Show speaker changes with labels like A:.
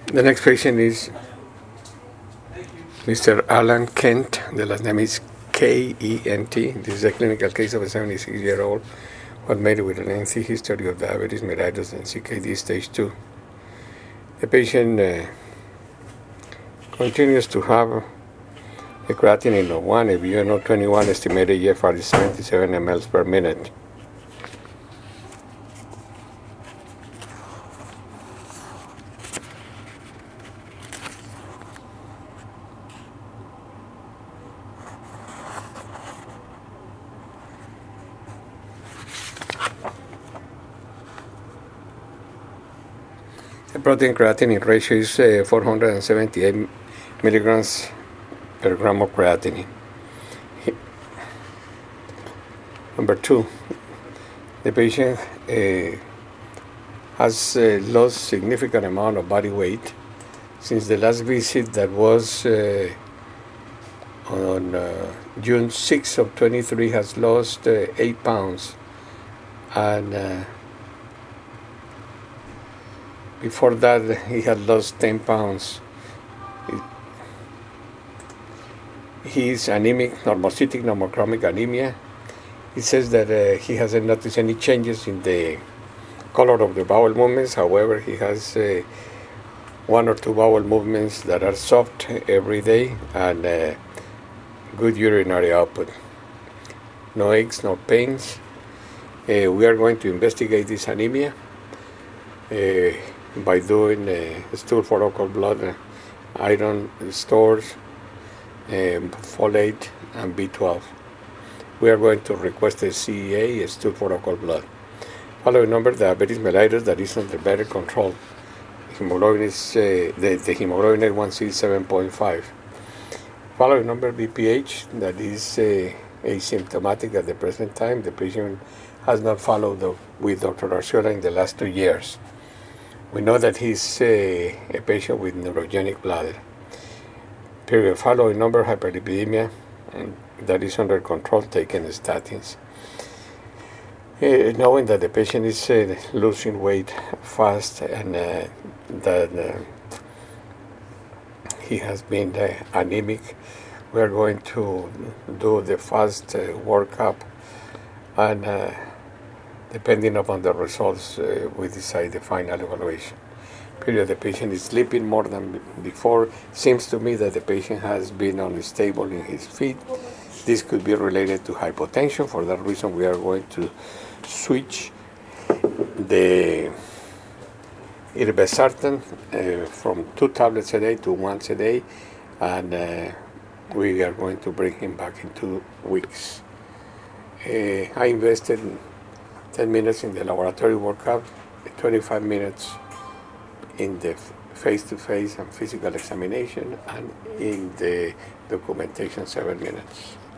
A: The next patient is Mr. Alan Kent. The last name is K-E-N-T. This is a clinical case of a 76-year-old who was made with an lengthy history of diabetes mellitus and CKD stage 2. The patient continues to have a creatinine of 1, a BUN of 21, estimated EFR is 77 mL per minute. The protein creatinine ratio is 478 milligrams per gram of creatinine. Number 2, the patient has lost significant amount of body weight since the last visit that was on June 6 of 23, has lost 8 pounds, and before that he had lost 10 pounds. He is anemic, normocytic normochromic anemia. He says that he hasn't noticed any changes in the color of the bowel movements. However, he has 1 or 2 bowel movements that are soft every day and good urinary output. No aches, no pains. We are going to investigate this anemia by doing stool for occult blood, iron stores, folate, and B12. We are going to request a CEA, a stool for occult blood. Following number, diabetes mellitus that is under better control. Hemoglobin is the hemoglobin A1C is 7.5. Following number, BPH that is asymptomatic at the present time. The patient has not followed with Dr. Arciola in the last 2 years. We know that he's a patient with neurogenic bladder. Period. Following number, hyperlipidemia, that is under control, taking statins. Knowing that the patient is losing weight fast and that he has been anemic, we are going to do the fast workup, and depending upon the results, we decide the final evaluation. Period. The patient is sleeping more than before. Seems to me that the patient has been unstable in his feet. This could be related to hypotension. For that reason, we are going to switch the irbesartan from 2 tablets a day to once a day, and we are going to bring him back in 2 weeks. I invested 10 minutes in the laboratory workup, 25 minutes in the face-to-face and physical examination, and in the documentation 7 minutes.